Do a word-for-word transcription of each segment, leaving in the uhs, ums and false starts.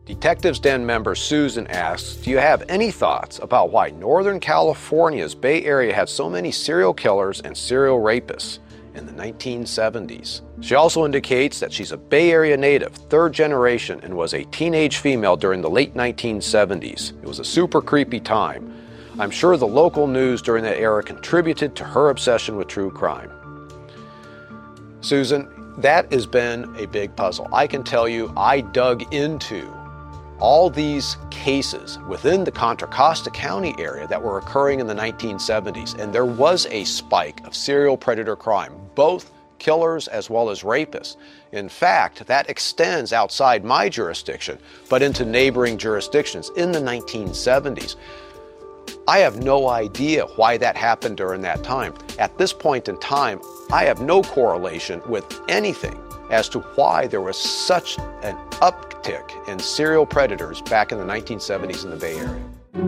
Detectives Den member Susan asks, do you have any thoughts about why Northern California's Bay Area had so many serial killers and serial rapists in the nineteen seventies? She also indicates that she's a Bay Area native, third generation, and was a teenage female during the late nineteen seventies. It was a super creepy time. I'm sure the local news during that era contributed to her obsession with true crime. Susan, that has been a big puzzle. I can tell you, I dug into all these cases within the Contra Costa County area that were occurring in the nineteen seventies, and there was a spike of serial predator crime, both killers as well as rapists. In fact, that extends outside my jurisdiction, but into neighboring jurisdictions in the nineteen seventies. I have no idea why that happened during that time. At this point in time, I have no correlation with anything as to why there was such an uptick in serial predators back in the nineteen seventies in the Bay Area.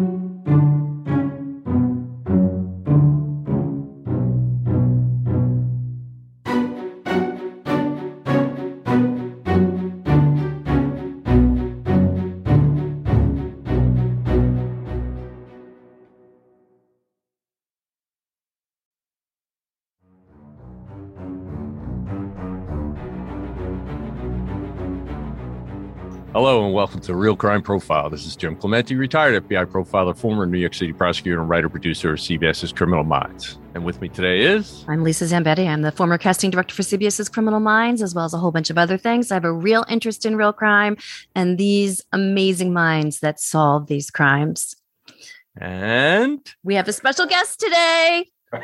Hello and welcome to Real Crime Profile. This is Jim Clemente, retired F B I profiler, former New York City prosecutor, and writer-producer of CBS's Criminal Minds. And with me today is... I'm Lisa Zambetti. I'm the former casting director for CBS's Criminal Minds, as well as a whole bunch of other things. I have a real interest in real crime and these amazing minds that solve these crimes. And... we have a special guest today.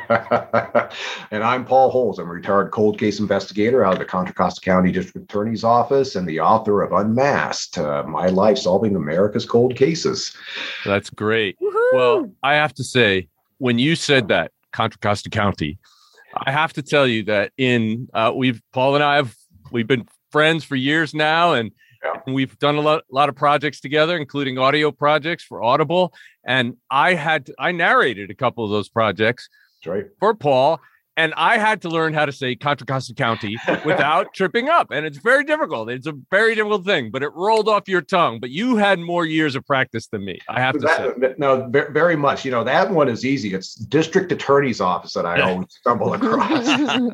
And I'm Paul Holes. I'm a retired cold case investigator out of the Contra Costa County District Attorney's Office and the author of Unmasked, uh, My Life Solving America's Cold Cases. That's great. Woo-hoo. Well, I have to say, when you said that, Contra Costa County, I have to tell you that in, uh, we've, Paul and I have, we've been friends for years now, and Yeah. we've done a lot, lot of projects together, including audio projects for Audible. And I had, to, I narrated a couple of those projects. Right. For Paul, and I had to learn how to say Contra Costa County without tripping up, and it's very difficult. It's a very difficult thing, but it rolled off your tongue. But you had more years of practice than me, I have to that, say. No, very much. You know, that one is easy. It's District Attorney's Office that I always stumble across.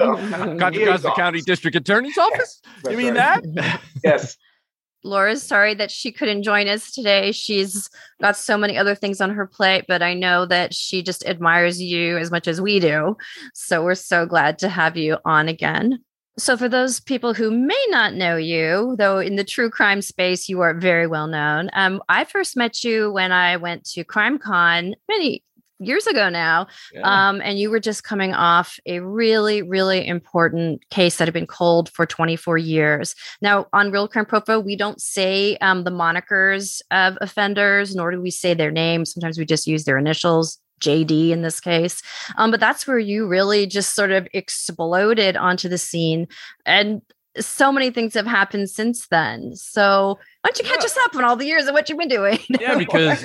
Contra Costa County District Attorney's Office? Yes, You mean right. that? Yes. Laura's sorry that she couldn't join us today. She's got so many other things on her plate, but I know that she just admires you as much as we do. So we're so glad to have you on again. So for those people who may not know you, though in the true crime space, you are very well known. Um, I first met you when I went to CrimeCon many years ago now. Yeah. Um, and you were just coming off a really, really important case that had been cold for twenty-four years. Now, on Real Crime Profile, we don't say um, the monikers of offenders, nor do we say their names. Sometimes we just use their initials, J D in this case. Um, but that's where you really just sort of exploded onto the scene. And so many things have happened since then. So why don't you catch us up on all the years of what you've been doing? Yeah, because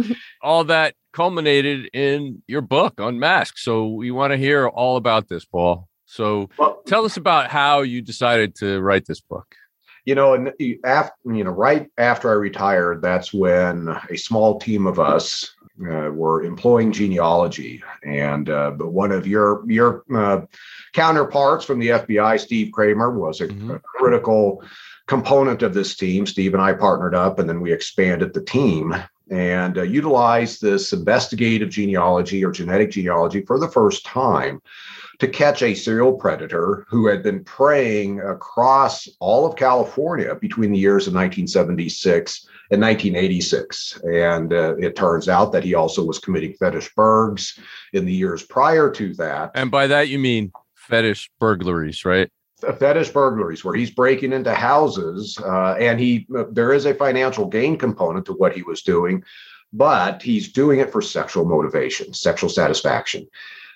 all that culminated in your book, Unmasked. So we want to hear all about this, Paul. So Well, tell us about how you decided to write this book. You know, and after, you know, right after I retired, that's when a small team of us uh, were employing genealogy, and uh, but one of your your uh, counterparts from the F B I, Steve Kramer, was a, Mhm. a critical component of this team. Steve and I partnered up, and then we expanded the team and uh, utilized this investigative genealogy or genetic genealogy for the first time to catch a serial predator who had been preying across all of California between the years of nineteen seventy-six and nineteen eighty-six. And uh, it turns out that he also was committing fetish burgs in the years prior to that. And by that, you mean fetish burglaries, right? Fetish burglaries, where he's breaking into houses, uh, and he there is a financial gain component to what he was doing, but he's doing it for sexual motivation, sexual satisfaction.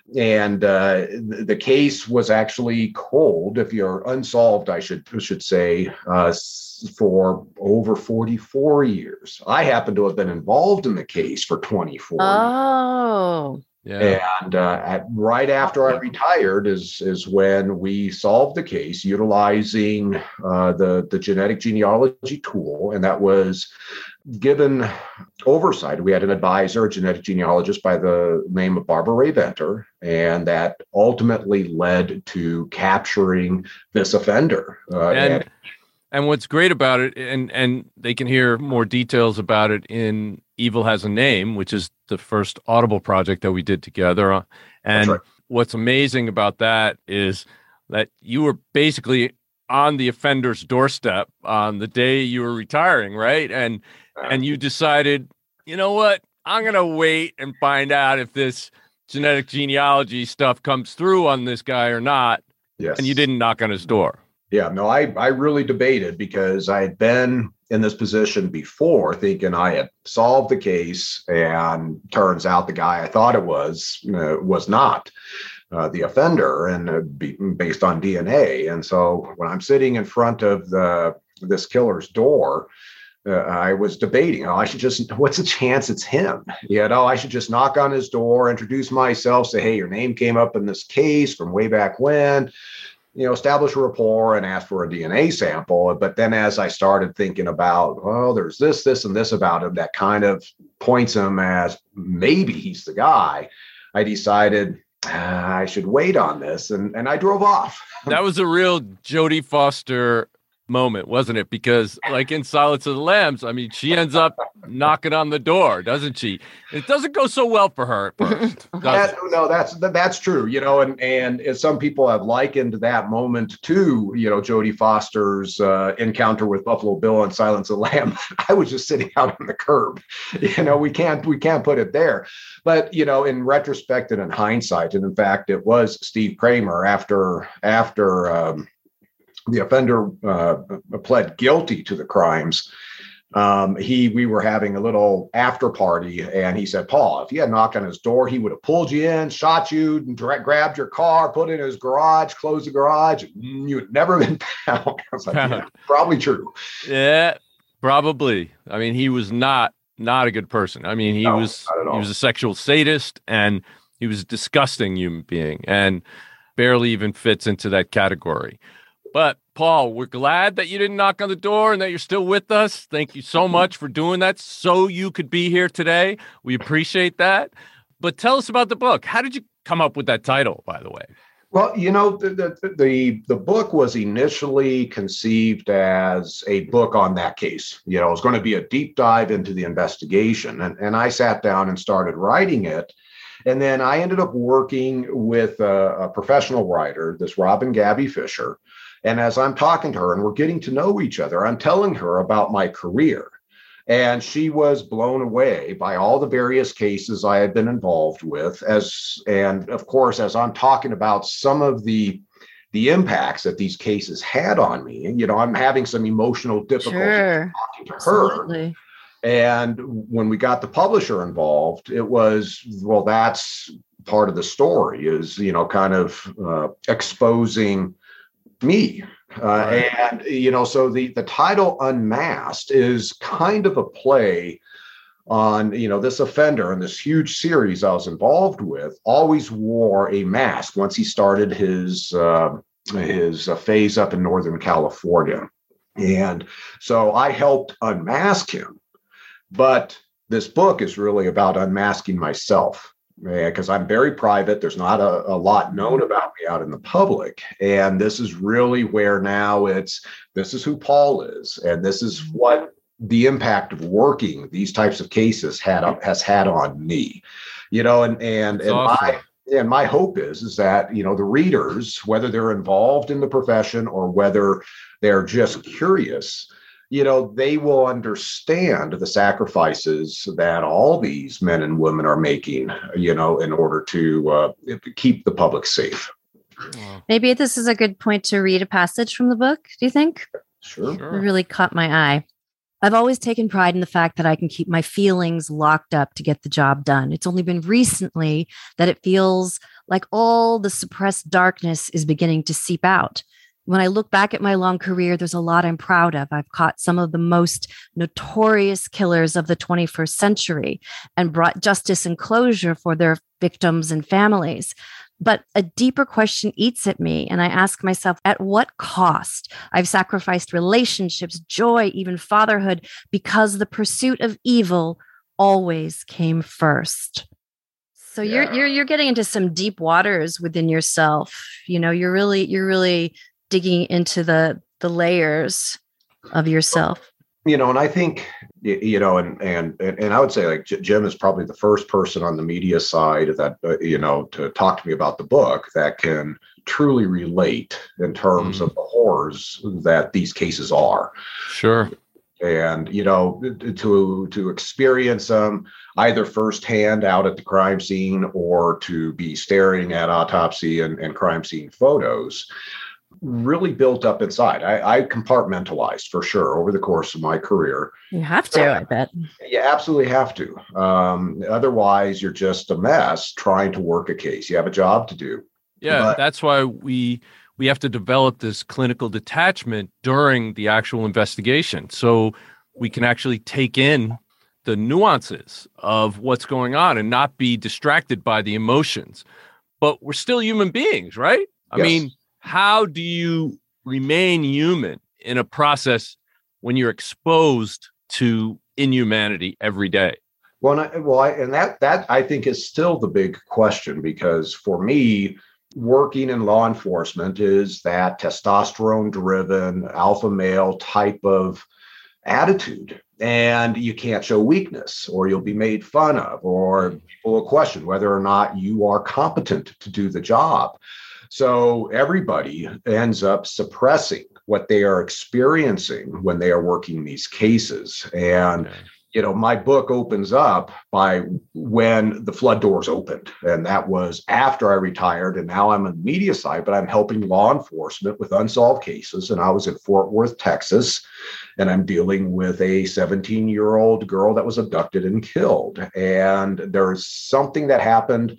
And uh, the case was actually cold, if you're unsolved, I should should say, uh, for over forty-four years. I happen to have been involved in the case for twenty-four years. Oh. Yeah. And uh, at, right after I retired is is when we solved the case utilizing uh, the the genetic genealogy tool, and that was given oversight. We had an advisor, a genetic genealogist by the name of Barbara Ray Venter, and that ultimately led to capturing this offender. Uh, and, and and what's great about it, and and they can hear more details about it in Evil Has a Name, which is the first Audible project that we did together. And right. What's amazing about that is that you were basically on the offender's doorstep on the day you were retiring, right? And and you decided, you know what, I'm going to wait and find out if this genetic genealogy stuff comes through on this guy or not. Yes. And you didn't knock on his door. Yeah, no, I, I really debated because I had been in this position before thinking I had solved the case, and turns out the guy I thought it was uh, was not uh, the offender, and uh, be, based on D N A. And so when I'm sitting in front of the this killer's door, uh, I was debating, oh, I should just, what's the chance it's him? You know, I should just knock on his door, introduce myself, say, hey, your name came up in this case from way back when, you know, establish a rapport and ask for a D N A sample. But then as I started thinking about, oh, there's this, this, and this about him that kind of points him as maybe he's the guy, I decided uh, I should wait on this. And, and I drove off. That was a real Jodie Foster moment, wasn't it? Because like in Silence of the Lambs, I mean, she ends up knocking on the door, doesn't she? It doesn't go so well for her at first. That, no, that's that, that's true. You know, and and some people have likened that moment to, you know, Jodie Foster's uh, encounter with Buffalo Bill in Silence of the Lambs. I was just sitting out on the curb. You know, we can't we can't put it there. But, you know, in retrospect and in hindsight, and in fact, it was Steve Kramer after after. Um, the offender uh, pled guilty to the crimes. Um, he, we were having a little after party, and he said, Paul, if you had knocked on his door, he would have pulled you in, shot you, and direct, grabbed your car, put it in his garage, closed the garage. And you had never been found. I was like, yeah, probably true. Yeah, probably. I mean, he was not, not a good person. I mean, he no, was, he was a sexual sadist, and he was a disgusting human being, and barely even fits into that category. But Paul, we're glad that you didn't knock on the door and that you're still with us. Thank you so much for doing that so you could be here today. We appreciate that. But tell us about the book. How did you come up with that title, by the way? Well, you know, the the the, the book was initially conceived as a book on that case. You know, it was going to be a deep dive into the investigation. And, and I sat down and started writing it. And then I ended up working with a, a professional writer, this Robin Gabby Fisher. And as I'm talking to her and we're getting to know each other, I'm telling her about my career. And she was blown away by all the various cases I had been involved with. As and of course, as I'm talking about some of the the impacts that these cases had on me, you know, I'm having some emotional difficulty sure. talking to her. Absolutely. And when we got the publisher involved, it was, well, that's part of the story is, you know, kind of uh, exposing me. Uh, right. And, you know, so the, the title Unmasked is kind of a play on, you know, this offender in this huge series I was involved with always wore a mask once he started his, uh, his uh, phase up in Northern California. And so I helped unmask him. But this book is really about unmasking myself. Because I'm very private. There's not a, a lot known about me out in the public. And this is really where now it's, this is who Paul is. And this is what the impact of working these types of cases had has had on me. You know, and and, and awesome. my and my hope is, is that, you know, the readers, whether they're involved in the profession or whether they're just curious, you know, they will understand the sacrifices that all these men and women are making, you know, in order to uh, keep the public safe. Maybe this is a good point to read a passage from the book, do you think? Sure. It really caught my eye. I've always taken pride in the fact that I can keep my feelings locked up to get the job done. It's only been recently that it feels like all the suppressed darkness is beginning to seep out. when I look back at my long career, there's a lot I'm proud of. I've caught some of the most notorious killers of the twenty-first century and brought justice and closure for their victims and families. But a deeper question eats at me, and I ask myself, at what cost? I've sacrificed relationships, joy, even fatherhood, because the pursuit of evil always came first. So yeah. you're you're you're getting into some deep waters within yourself. You know, you're really you're really digging into the the layers of yourself. You know, and I think, you know, and and and I would say like Jim is probably the first person on the media side that, uh, you know, to talk to me about the book that can truly relate in terms mm. of the horrors that these cases are. Sure. And, you know, to to experience them either firsthand out at the crime scene or to be staring at autopsy and, and crime scene photos really built up inside. I, I compartmentalized for sure over the course of my career. You have to, I bet. You absolutely have to. Um, otherwise, you're just a mess trying to work a case. You have a job to do. Yeah, but, that's why we we have to develop this clinical detachment during the actual investigation, so we can actually take in the nuances of what's going on and not be distracted by the emotions. But we're still human beings, right? I yes. mean, how do you remain human in a process when you're exposed to inhumanity every day? Well, and, I, well, I, and that that I think is still the big question, because for me, working in law enforcement is that testosterone-driven alpha male type of attitude, and you can't show weakness, or you'll be made fun of, or people will question whether or not you are competent to do the job. So everybody ends up suppressing what they are experiencing when they are working these cases. And, okay. you know, my book opens up by when the flood doors opened. And that was after I retired. And now I'm on the media side, but I'm helping law enforcement with unsolved cases. And I was in Fort Worth, Texas, and I'm dealing with a seventeen-year-old girl that was abducted and killed. And there's something that happened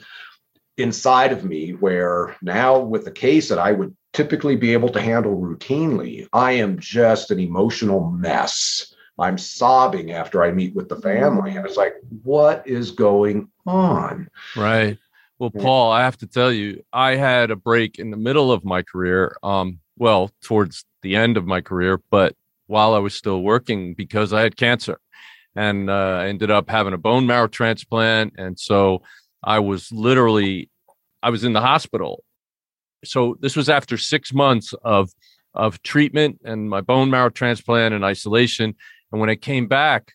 inside of me where now, with the case that I would typically be able to handle routinely, I am just an emotional mess. I'm sobbing after I meet with the family. And it's like, what is going on? Right. Well, Paul, I have to tell you, I had a break in the middle of my career. Um, well, towards the end of my career, but while I was still working, because I had cancer, and uh, I ended up having a bone marrow transplant. And so I was literally, I was in the hospital. So this was after six months of, of treatment and my bone marrow transplant and isolation. And when I came back,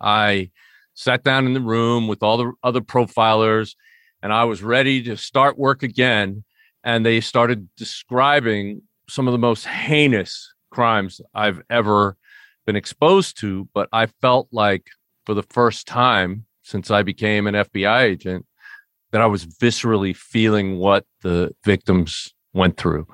I sat down in the room with all the other profilers, and I was ready to start work again. And they started describing some of the most heinous crimes I've ever been exposed to. But I felt like for the first time since I became an F B I agent, that I was viscerally feeling what the victims went through.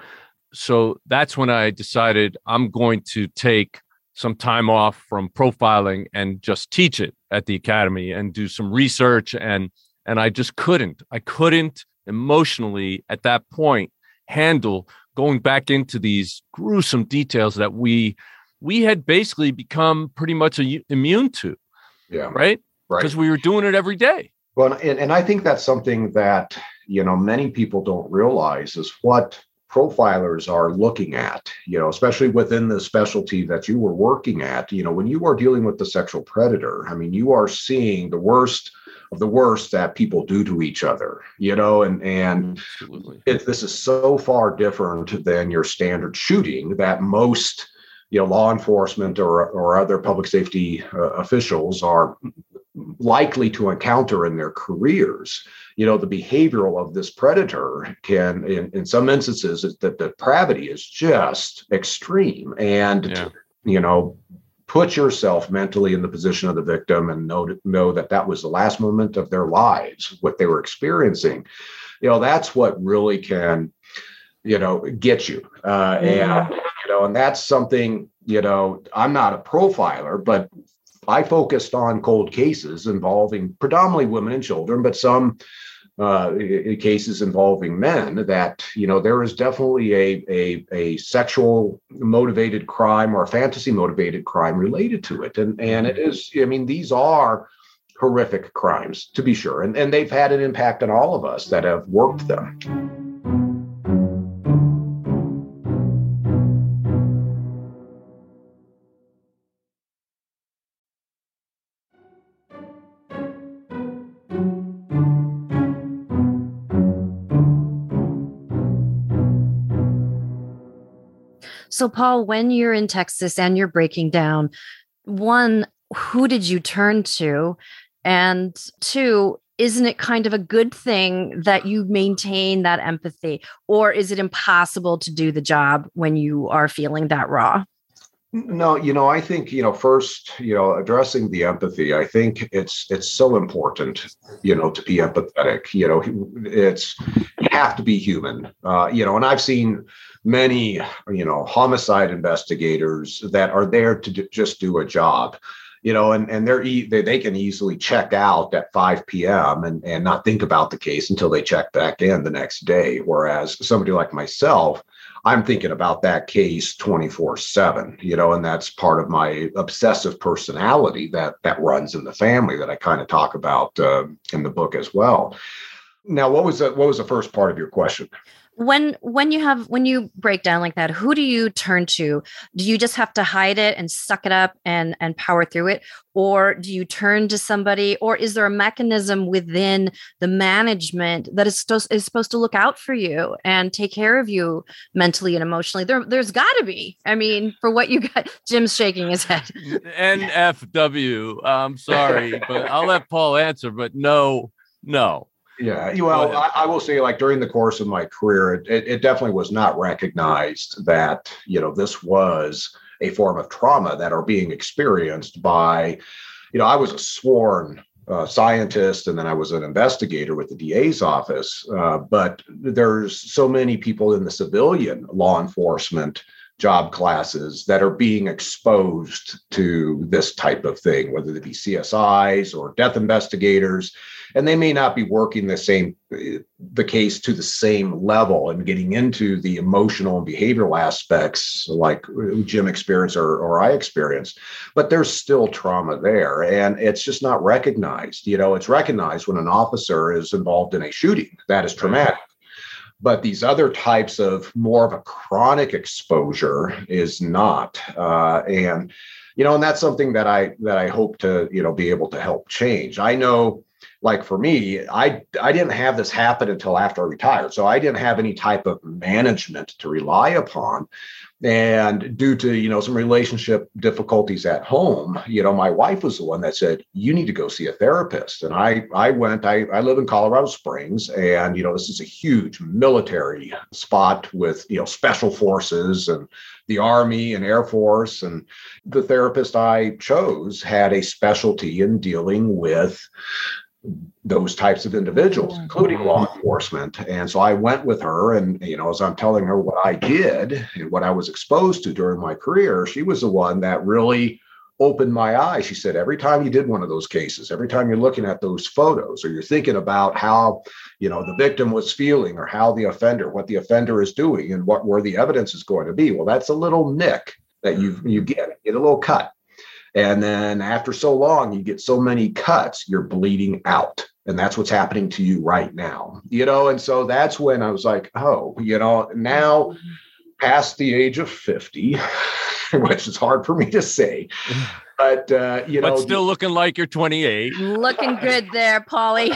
So that's when I decided I'm going to take some time off from profiling and just teach it at the academy and do some research. And, and I just couldn't, I couldn't emotionally at that point handle going back into these gruesome details that we, we had basically become pretty much a, immune to. Yeah. Right. Right. Because we were doing it every day. Well, and, and I think that's something that, you know, many people don't realize is what profilers are looking at, you know, especially within the specialty that you were working at. You know, when you are dealing with the sexual predator, I mean, you are seeing the worst of the worst that people do to each other, you know, and, and it, this is so far different than your standard shooting that most, you know, law enforcement or, or other public safety uh, officials are likely to encounter in their careers. You know, the behavioral of this predator can, in, in some instances, the depravity is just extreme. And, yeah. you know, put yourself mentally in the position of the victim and know, know that that was the last moment of their lives, what they were experiencing. You know, that's what really can, you know, get you. Uh, and, you know, and that's something, you know, I'm not a profiler, but I focused on cold cases involving predominantly women and children, but some uh, in cases involving men, that, you know, there is definitely a, a, a sexual motivated crime or a fantasy motivated crime related to it. And, and it is, I mean, these are horrific crimes, to be sure. And, and they've had an impact on all of us that have worked them. So, Paul, when you're in Texas and you're breaking down, one, who did you turn to? And two, isn't it kind of a good thing that you maintain that empathy? Or is it impossible to do the job when you are feeling that raw? No, you know, I think, you know, first, you know, addressing the empathy, I think it's it's so important, you know, to be empathetic. You know, it's you have to be human, uh, you know, and I've seen many, you know, homicide investigators that are there to do, just do a job, you know, and, and they're e- they, they can easily check out at five p.m. and, and not think about the case until they check back in the next day. Whereas somebody like myself, I'm thinking about that case twenty-four seven, you know, and that's part of my obsessive personality that that runs in the family that I kind of talk about uh, in the book as well. Now, what was the, what was the first part of your question? When when you have when you break down like that, who do you turn to? Do you just have to hide it and suck it up and and power through it, or do you turn to somebody, or is there a mechanism within the management that is supposed is supposed to look out for you and take care of you mentally and emotionally? There there's got to be. I mean, for what you got, Jim's shaking his head. N F W. I'm sorry, but I'll let Paul answer. But no, no. Yeah, well, I, I will say, like, during the course of my career, it, it, it definitely was not recognized that, you know, this was a form of trauma that are being experienced by, you know, I was a sworn uh, scientist, and then I was an investigator with the D A's office. Uh, but there's so many people in the civilian law enforcement job classes that are being exposed to this type of thing, whether they be C S Is or death investigators, and they may not be working the same, the case to the same level and getting into the emotional and behavioral aspects like Jim experienced or, or I experienced, but there's still trauma there, and it's just not recognized. You know, it's recognized when an officer is involved in a shooting. That is traumatic. But these other types of more of a chronic exposure is not. Uh, and, you know, and that's something that I that I hope to, you know, be able to help change. I know, like for me, I, I didn't have this happen until after I retired. So I didn't have any type of management to rely upon. And due to, you know, some relationship difficulties at home, you know, my wife was the one that said, you need to go see a therapist. And I, I went, I, I live in Colorado Springs, and, you know, this is a huge military spot with, you know, special forces and the Army and Air Force. And the therapist I chose had a specialty in dealing with those types of individuals, including law enforcement. And so I went with her, and, you know, as I'm telling her what I did and what I was exposed to during my career, she was the one that really opened my eyes. She said, every time you did one of those cases, every time you're looking at those photos, or you're thinking about how, you know, the victim was feeling, or how the offender, what the offender is doing, and what where the evidence is going to be, well, that's a little nick that you you get, get a little cut. And then after so long, you get so many cuts, you're bleeding out. And that's what's happening to you right now, you know? And so that's when I was like, oh, you know, now past the age of fifty, which is hard for me to say, but, uh, you know, but still looking like you're twenty-eight. Looking good there, Paulie.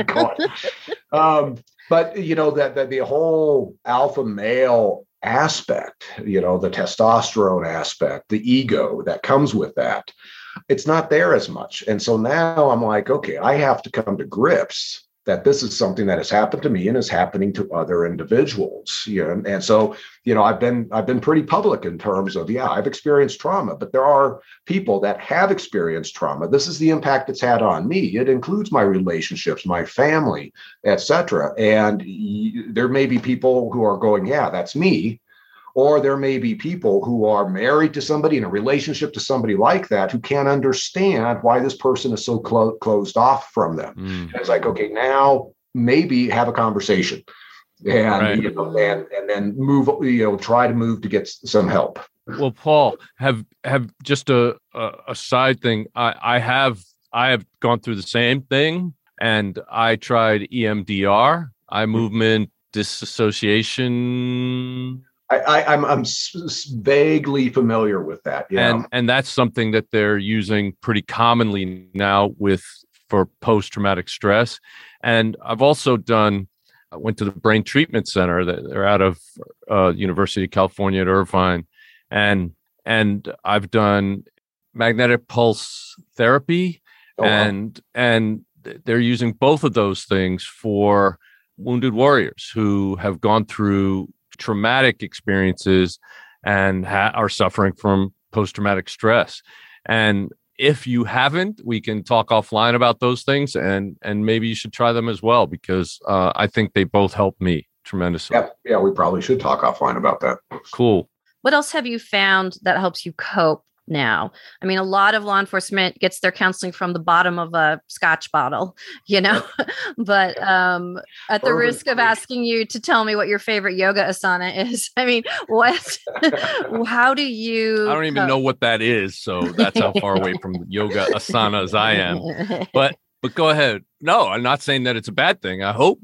um, but, you know, that, that the whole alpha male aspect, you know, the testosterone aspect, the ego that comes with that, it's not there as much. And so now I'm like, okay, I have to come to grips that this is something that has happened to me and is happening to other individuals. You know, and so, you know, I've been I've been pretty public in terms of, yeah, I've experienced trauma, but there are people that have experienced trauma. This is the impact it's had on me. It includes my relationships, my family, et cetera. And y- there may be people who are going, yeah, that's me. Or there may be people who are married to somebody, in a relationship to somebody like that, who can't understand why this person is so clo- closed off from them. Mm. It's like, okay, now maybe have a conversation and, Right. you know, and, and then move, you know, try to move to get s- some help. Well, Paul, have have just a a, a side thing. I, I have I have gone through the same thing, and I tried E M D R, eye movement disassociation. I, I, I'm I'm s- s- vaguely familiar with that. Yeah. And and that's something that they're using pretty commonly now with for post-traumatic stress. And I've also done, I went to the Brain Treatment Center that they're out of uh, University of California at Irvine, and and I've done magnetic pulse therapy, Oh, wow. and and they're using both of those things for wounded warriors who have gone through traumatic experiences and ha- are suffering from post-traumatic stress. And if you haven't, we can talk offline about those things, and and maybe you should try them as well, because uh, I think they both help me tremendously. Yeah, yeah, we probably should talk offline about that. Cool. What else have you found that helps you cope now? I mean, a lot of law enforcement gets their counseling from the bottom of a scotch bottle, you know, but um, at the Bourbon. risk of asking you to tell me what your favorite yoga asana is, I mean, what, how do you? I don't even cope? know what that is, so that's how far away from yoga asana as I am. But but go ahead. No, I'm not saying that it's a bad thing. I hope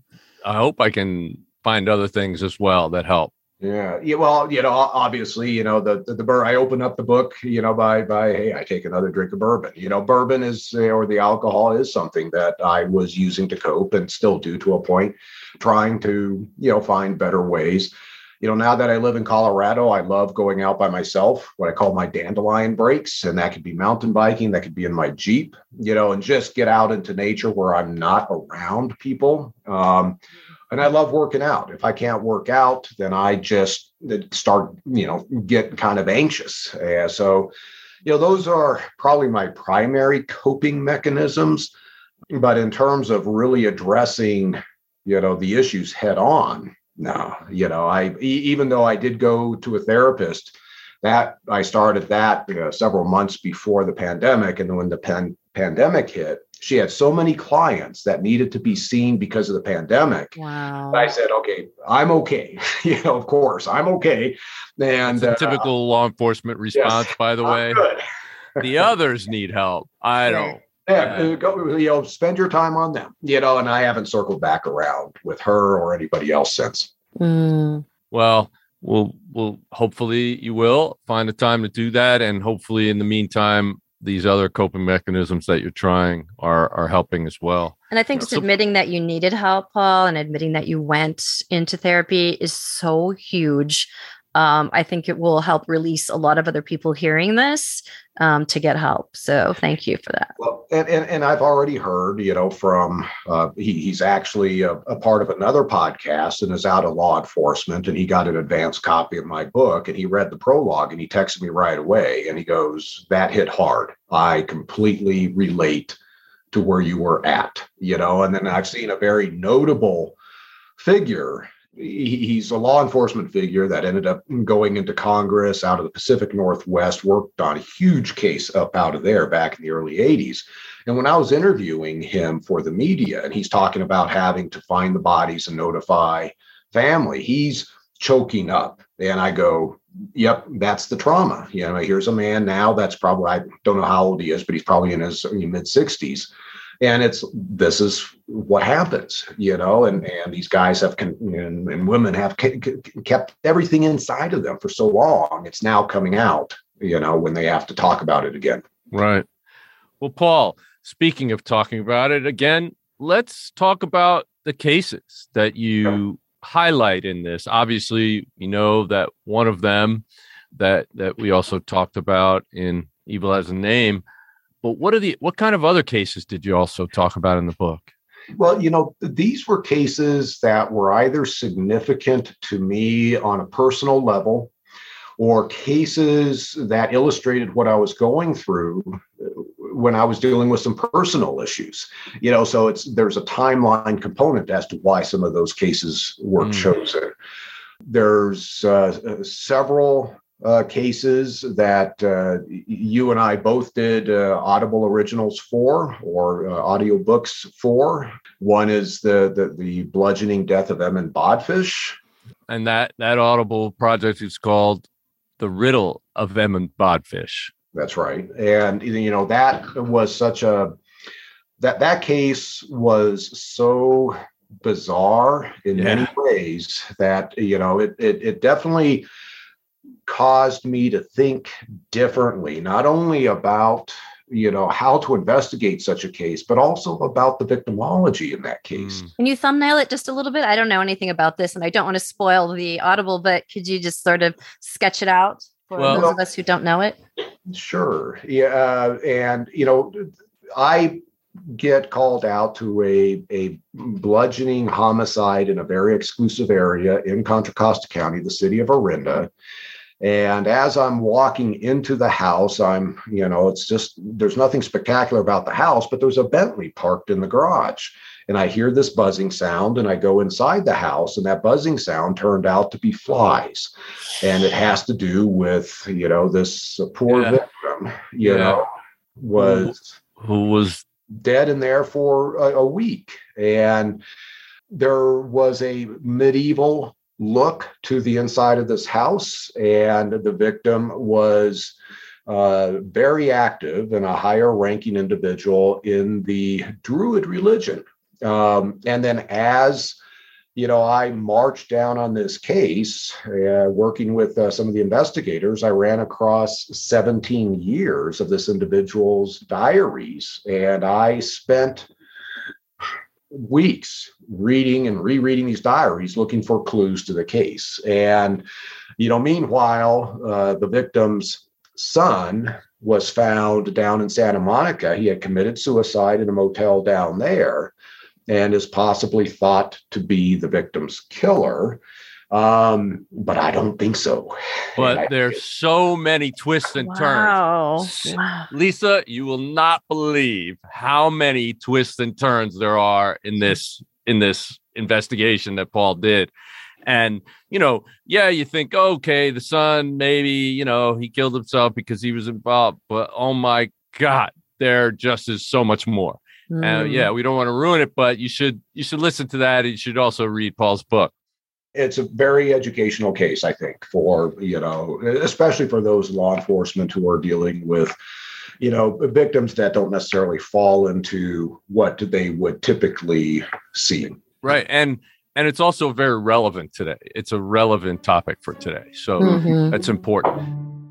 I hope I can find other things as well that help. Yeah. Yeah. Well, you know, obviously, you know, the, the, the bur- I open up the book, you know, by, by, hey, I take another drink of bourbon. You know, bourbon is, or the alcohol is something that I was using to cope and still do to a point, trying to, you know, find better ways. You know, now that I live in Colorado, I love going out by myself, what I call my dandelion breaks. And that could be mountain biking, that could be in my Jeep, you know, and just get out into nature where I'm not around people. Um, And I love working out. If I can't work out, then I just start, you know, get kind of anxious. Uh, so, you know, those are probably my primary coping mechanisms. But in terms of really addressing, you know, the issues head on, no, you know, I, e- even though I did go to a therapist, that I started that you know, several months before the pandemic. And then when the pan- pandemic hit, she had so many clients that needed to be seen because of the pandemic. Wow. I said, okay, I'm okay. you know, of course, I'm okay. And It's a typical uh, law enforcement response, yes, by the I'm way. good. The others need help. I don't. Yeah, uh, go, you know, spend your time on them, you know, and I haven't circled back around with her or anybody else since. Mm. Well, we'll, we'll hopefully you will find the time to do that. And hopefully in the meantime, these other coping mechanisms that you're trying are, are helping as well. And I think just So- admitting that you needed help, Paul, and admitting that you went into therapy is so huge. Um, I think it will help release a lot of other people hearing this um, to get help. So thank you for that. Well, and, and, and I've already heard, you know, from uh, he, he's actually a, a part of another podcast and is out of law enforcement. And he got an advanced copy of my book and he read the prologue and he texted me right away. And he goes, that hit hard. I completely relate to where you were at, you know, and then I've seen a very notable figure. He's a law enforcement figure that ended up going into Congress out of the Pacific Northwest, worked on a huge case up out of there back in the early eighties. And when I was interviewing him for the media, and he's talking about having to find the bodies and notify family, he's choking up. And I go, yep, that's the trauma. You know, here's a man now that's probably, I don't know how old he is, but he's probably in his mid sixties. And it's, this is what happens, you know, and, and these guys have, con- and, and women have ke- ke- kept everything inside of them for so long. It's now coming out, you know, when they have to talk about it again. Right. Well, Paul, speaking of talking about it again, let's talk about the cases that you highlight in this. Obviously, you know that one of them that, that we also talked about in Evil Has a Name. But what are the what kind of other cases did you also talk about in the book? Well, you know, these were cases that were either significant to me on a personal level or cases that illustrated what I was going through when I was dealing with some personal issues. You know, so it's there's a timeline component as to why some of those cases were mm. chosen. There's uh, several uh, cases that uh, you and I both did uh, Audible originals for, or uh, audiobooks for. One is the, the the bludgeoning death of Emmett Bodfish. And that, that Audible project is called The Riddle of Emmett Bodfish. That's right. And, you know, that was such a, that, that case was so bizarre in yeah. many ways that, you know, it, it, it definitely caused me to think differently, not only about, you know, how to investigate such a case, but also about the victimology in that case. Mm. Can you thumbnail it just a little bit? I don't know anything about this and I don't want to spoil the Audible, but could you just sort of sketch it out for well, those of us who don't know it? Sure. Yeah. Uh, and, you know, I get called out to a, a bludgeoning homicide in a very exclusive area in Contra Costa County, the city of Orinda. And as I'm walking into the house, I'm, you know, it's just, there's nothing spectacular about the house, but there's a Bentley parked in the garage. And I hear this buzzing sound and I go inside the house, and that buzzing sound turned out to be flies. And it has to do with, you know, this poor yeah. victim, you yeah. know, was who, who was dead in there for a, a week. And there was a medieval look to the inside of this house, and the victim was uh, very active and a higher ranking individual in the Druid religion. Um, and then as, you know, I marched down on this case, uh, working with uh, some of the investigators, I ran across seventeen years of this individual's diaries, and I spent weeks reading and rereading these diaries, looking for clues to the case. And, you know, meanwhile, uh, the victim's son was found down in Santa Monica. He had committed suicide in a motel down there and is possibly thought to be the victim's killer. Um, but I don't think so. But there's so many twists and wow. turns. Wow. Lisa, you will not believe how many twists and turns there are in this in this investigation that Paul did. And, you know, yeah, you think, okay, the son, maybe, you know, he killed himself because he was involved. But oh my God, there just is so much more. And mm. uh, yeah, we don't want to ruin it, but you should you should listen to that. You should also read Paul's book. It's a very educational case, I think, for, you know, especially for those law enforcement who are dealing with, you know, victims that don't necessarily fall into what they would typically see. Right. And and it's also very relevant today. It's a relevant topic for today. So mm-hmm. that's important.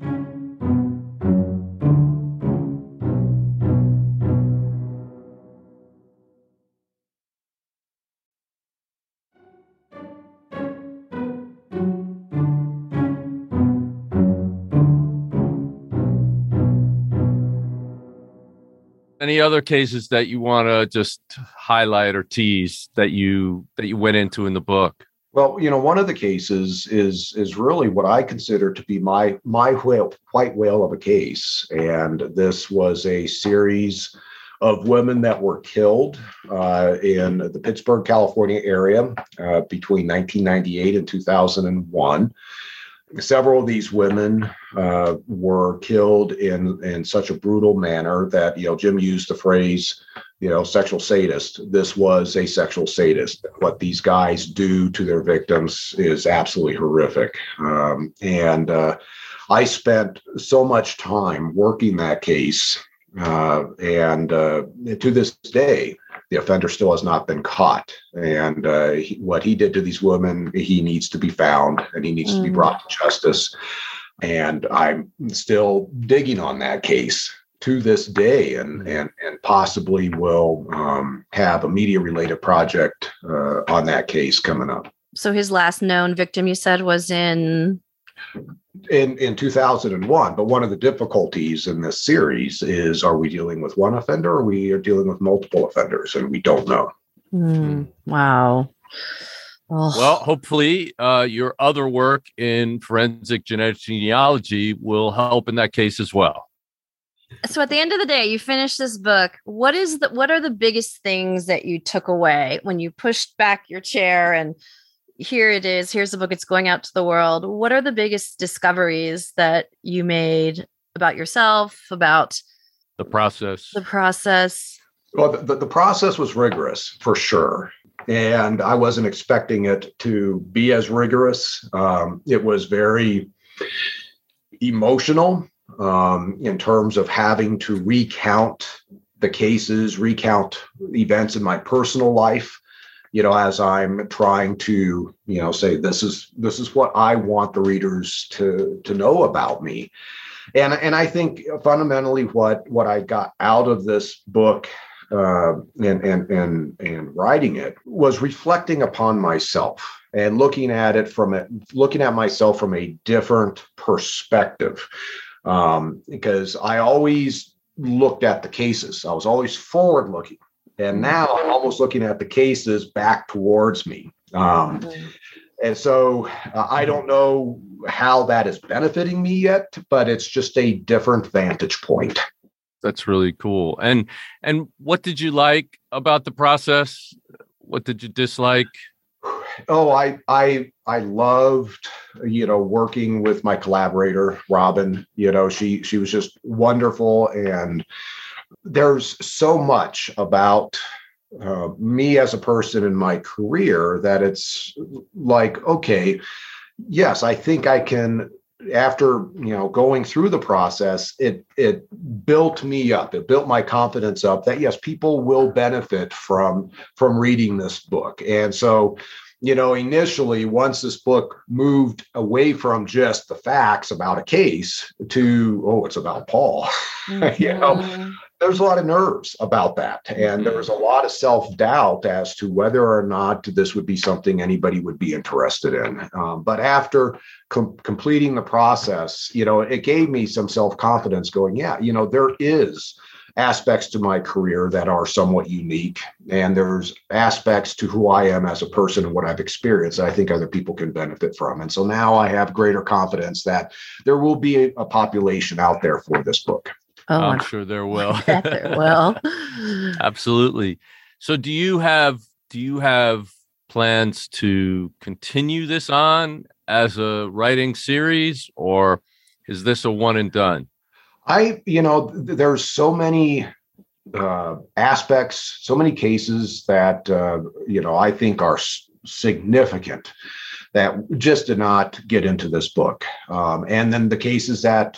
Any other cases that you want to just highlight or tease that you that you went into in the book? Well, you know, one of the cases is is really what I consider to be my my whale, white whale of a case, and this was a series of women that were killed uh, in the Pittsburgh, California area uh, between nineteen ninety-eight and two thousand one. Several of these women uh, were killed in, in such a brutal manner that, you know, Jim used the phrase, you know, sexual sadist. This was a sexual sadist. What these guys do to their victims is absolutely horrific. Um, and uh, I spent so much time working that case. Uh, and uh, to this day, the offender still has not been caught. And uh, he, what he did to these women, he needs to be found and he needs mm. to be brought to justice. And I'm still digging on that case to this day, and and and possibly will um, have a media-related project uh, on that case coming up. So his last known victim, you said, was in... In in two thousand one, but one of the difficulties in this series is, are we dealing with one offender or are we are dealing with multiple offenders? And we don't know. Mm, wow. Oh. Well, hopefully uh, your other work in forensic genetic genealogy will help in that case as well. So at the end of the day, you finish this book. What is the what are the biggest things that you took away when you pushed back your chair and here it is. Here's the book. It's going out to the world. What are the biggest discoveries that you made about yourself, about the process? The process. Well, the, the process was rigorous for sure. And I wasn't expecting it to be as rigorous. Um, it was very emotional um, in terms of having to recount the cases, recount events in my personal life, you know, as I'm trying to, you know, say, this is this is what I want the readers to, to know about me. And, and I think fundamentally what, what I got out of this book uh, and, and, and, and writing it was reflecting upon myself and looking at it from it, looking at myself from a different perspective. Um, because I always looked at the cases. I was always forward looking. And now I'm almost looking at the cases back towards me. Um, and so uh, I don't know how that is benefiting me yet, but it's just a different vantage point. That's really cool. And and what did you like about the process? What did you dislike? Oh, I I I loved, you know, working with my collaborator, Robin. You know, she she was just wonderful. And there's so much about uh, me as a person in my career that it's like, okay, yes, I think I can. After, you know, going through the process, it it built me up. It built my confidence up that, yes, people will benefit from from reading this book. And so, you know, initially, once this book moved away from just the facts about a case to, oh, it's about Paul, mm-hmm. you know, there's a lot of nerves about that. And there was a lot of self-doubt as to whether or not this would be something anybody would be interested in. Um, but after com- completing the process, you know, it gave me some self-confidence going, yeah, you know, there is aspects to my career that are somewhat unique. And there's aspects to who I am as a person and what I've experienced that I think other people can benefit from. And so now I have greater confidence that there will be a, a population out there for this book. Oh, I'm sure there will. there will. Absolutely. So do you have do you have plans to continue this on as a writing series, or is this a one and done? I, you know, th- there's so many uh, aspects, so many cases that, uh, you know, I think are s- significant that just did not get into this book. Um, and then the cases that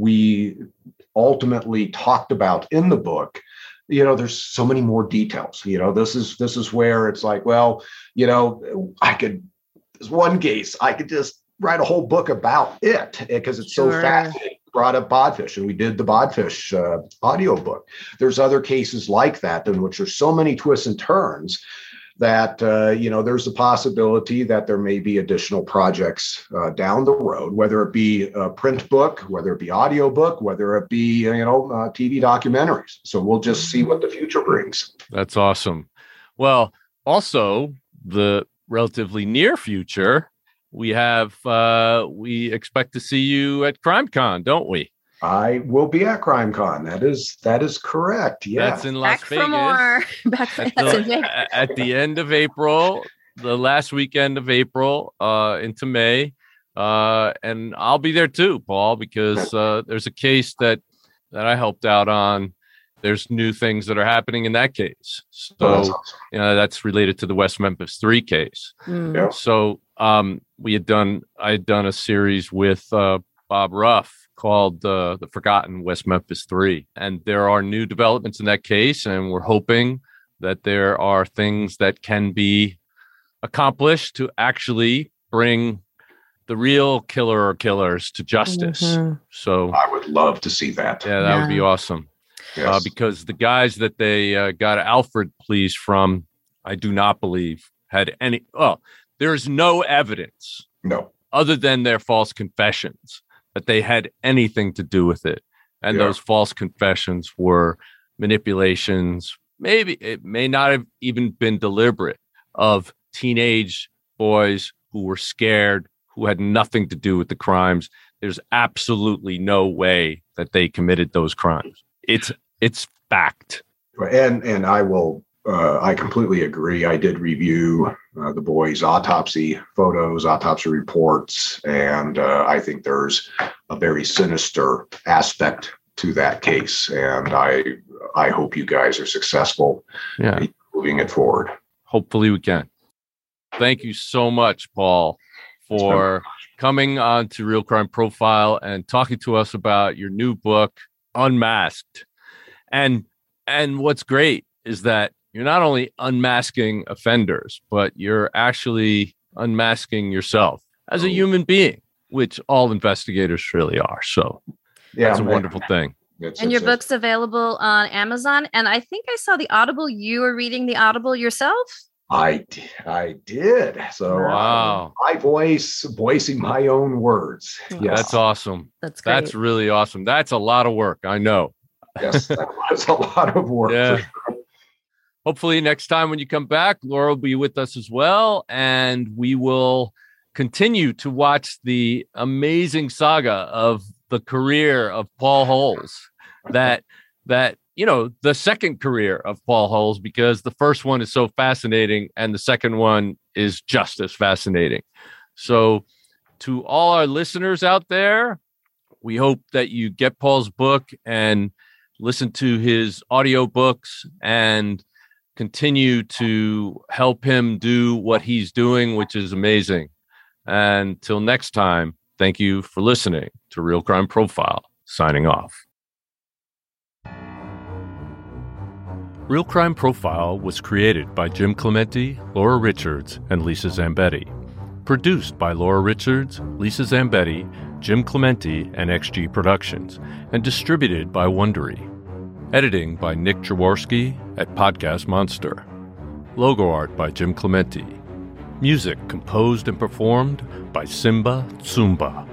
we ultimately talked about in the book, you know, there's so many more details. You know, this is this is where it's like, well, you know, I could, there's one case, I could just write a whole book about it because it's Sure. so fascinating. Brought up Bodfish, and we did the Bodfish uh, audiobook. There's other cases like that in which there's so many twists and turns that, uh, you know, there's a possibility that there may be additional projects uh, down the road, whether it be a print book, whether it be audiobook, whether it be, you know, uh, T V documentaries. So we'll just see what the future brings. That's awesome. Well, also the relatively near future, we have, uh, we expect to see you at CrimeCon, don't we? I will be at CrimeCon. That is that is correct. Yeah, that's in Las Back Vegas. for more. Back for, At that's in the, Vegas. at the end of April, the last weekend of April, uh, into May, uh, and I'll be there too, Paul, because uh, there's a case that that I helped out on. There's new things that are happening in that case, so Oh, that's awesome. you know, that's related to the West Memphis three case. Mm. Yeah. So um, we had done, I had done a series with uh, Bob Ruff called uh, The Forgotten West Memphis three. And there are new developments in that case. And we're hoping that there are things that can be accomplished to actually bring the real killer or killers to justice. Mm-hmm. So I would love to see that. yeah, that Yeah. would be awesome. Yes. Uh, because the guys that they uh, got Alfred pleas from, I do not believe had any, well, there's no evidence no. other than their false confessions that they had anything to do with it. And Yeah. those false confessions were manipulations. Maybe it may not have even been deliberate, of teenage boys who were scared, who had nothing to do with the crimes. There's absolutely no way that they committed those crimes. It's it's fact. And and I will uh, I completely agree. I did review uh, the boys' autopsy photos, autopsy reports, and uh, I think there's a very sinister aspect to that case. And I I hope you guys are successful yeah. in moving it forward. Hopefully we can. Thank you so much, Paul, for coming on to Real Crime Profile and talking to us about your new book, Unmasked. And and what's great is that you're not only unmasking offenders, but you're actually unmasking yourself as a human being, which all investigators really are. So yeah, that's a man. wonderful thing. It's, and it's, your book's available on Amazon. And I think I saw the Audible. You were reading the Audible yourself? I, I did. So wow. um, my voice, voicing my own words. Yes. That's awesome. That's great. That's really awesome. That's a lot of work. I know. Yes, that was a lot of work. Yeah. For sure. Hopefully next time when you come back, Laura will be with us as well. And we will continue to watch the amazing saga of the career of Paul Holes. That, that, you know, the second career of Paul Holes, because the first one is so fascinating and the second one is just as fascinating. So to all our listeners out there, we hope that you get Paul's book and listen to his audiobooks and continue to help him do what he's doing, which is amazing. And till next time, thank you for listening to Real Crime Profile, signing off. Real Crime Profile was created by Jim Clemente, Laura Richards, and Lisa Zambetti. Produced by Laura Richards, Lisa Zambetti, Jim Clemente, and X G Productions, and distributed by Wondery. Editing by Nick Jaworski at Podcast Monster. Logo art by Jim Clemente. Music composed and performed by Simba Tsumba.